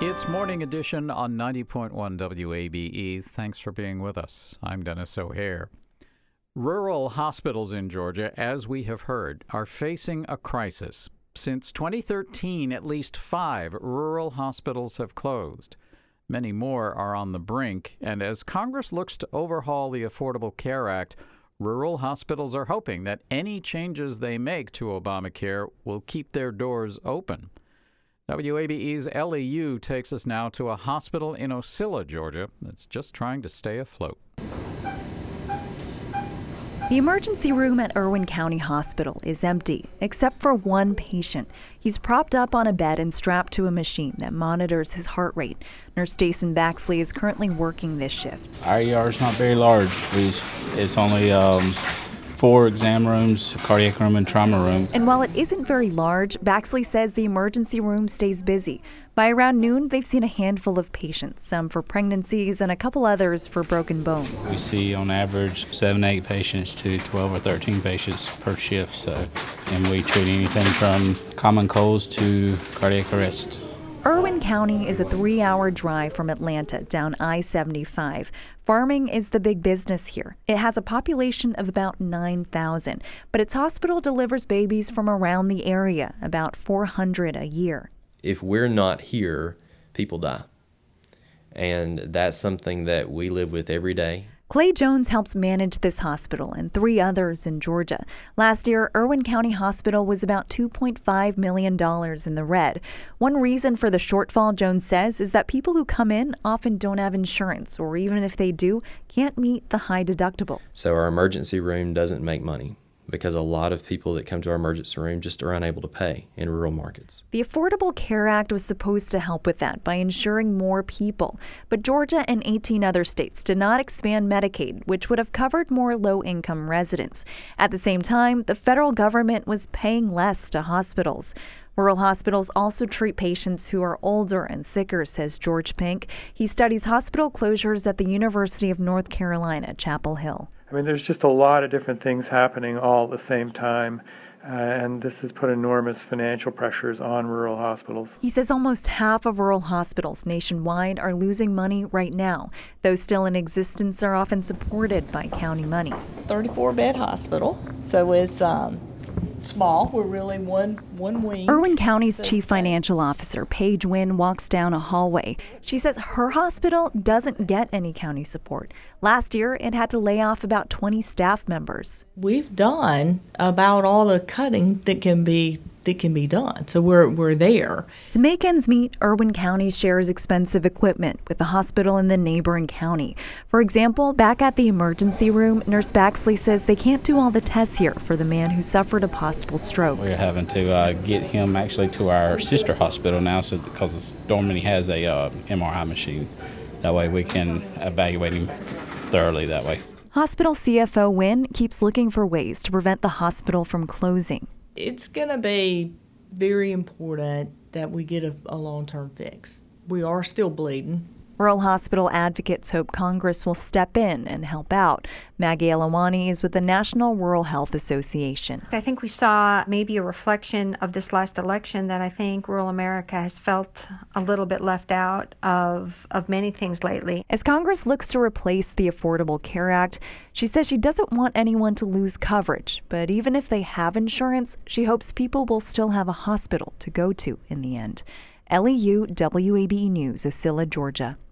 It's Morning Edition on 90.1 WABE. Thanks for being with us. I'm Dennis O'Hare. Rural hospitals in Georgia, as we have heard, are facing a crisis. Since 2013, at least 5 rural hospitals have closed. Many more are on the brink, and as Congress looks to overhaul the Affordable Care Act, rural hospitals are hoping that any changes they make to Obamacare will keep their doors open. WABE's Ellie Yu takes us now to a hospital in Ocilla, Georgia, that's just trying to stay afloat. The emergency room at Irwin County Hospital is empty, except for one patient. He's propped up on a bed and strapped to a machine that monitors his heart rate. Nurse Jason Baxley is currently working this shift. Our ER is not very large. It's only 4 exam rooms, a cardiac room, and trauma room. And while it isn't very large, Baxley says the emergency room stays busy. By around noon, they've seen a handful of patients, some for pregnancies and a couple others for broken bones. We see on average 7 to 8 patients to 12 or 13 patients per shift. And we treat anything from common colds to cardiac arrest. Irwin County is a 3-hour drive from Atlanta down I-75. Farming is the big business here. It has a population of about 9,000, but its hospital delivers babies from around the area, about 400 a year. If we're not here, people die. And that's something that we live with every day. Clay Jones helps manage this hospital and 3 others in Georgia. Last year, Irwin County Hospital was about $2.5 million in the red. One reason for the shortfall, Jones says, is that people who come in often don't have insurance, or even if they do, can't meet the high deductible. So our emergency room doesn't make money, because a lot of people that come to our emergency room just are unable to pay in rural markets. The Affordable Care Act was supposed to help with that by insuring more people. But Georgia and 18 other states did not expand Medicaid, which would have covered more low-income residents. At the same time, the federal government was paying less to hospitals. Rural hospitals also treat patients who are older and sicker, says George Pink. He studies hospital closures at the University of North Carolina, Chapel Hill. I mean, there's just a lot of different things happening all at the same time, and this has put enormous financial pressures on rural hospitals. He says almost half of rural hospitals nationwide are losing money right now. Those still in existence are often supported by county money. 34-bed hospital, so it's small. We're really one wing. Irwin County's chief financial officer, Paige Wynn, walks down a hallway. She says her hospital doesn't get any county support. Last year, it had to lay off about 20 staff members. We've done about all the cutting that can be done, so we're there. To make ends meet, Irwin County shares expensive equipment with the hospital in the neighboring county. For example, back at the emergency room, Nurse Baxley says they can't do all the tests here for the man who suffered a possible stroke. We're having to get him actually to our sister hospital now, because Dormany has a MRI machine. That way we can evaluate him thoroughly that way. Hospital CFO Wynn keeps looking for ways to prevent the hospital from closing. It's going to be very important that we get a long-term fix. We are still bleeding. Rural hospital advocates hope Congress will step in and help out. Maggie Elawani is with the National Rural Health Association. I think we saw maybe a reflection of this last election that I think rural America has felt a little bit left out of many things lately. As Congress looks to replace the Affordable Care Act, she says she doesn't want anyone to lose coverage. But even if they have insurance, she hopes people will still have a hospital to go to in the end. Ellie Yu, WABE News, Ocilla, Georgia.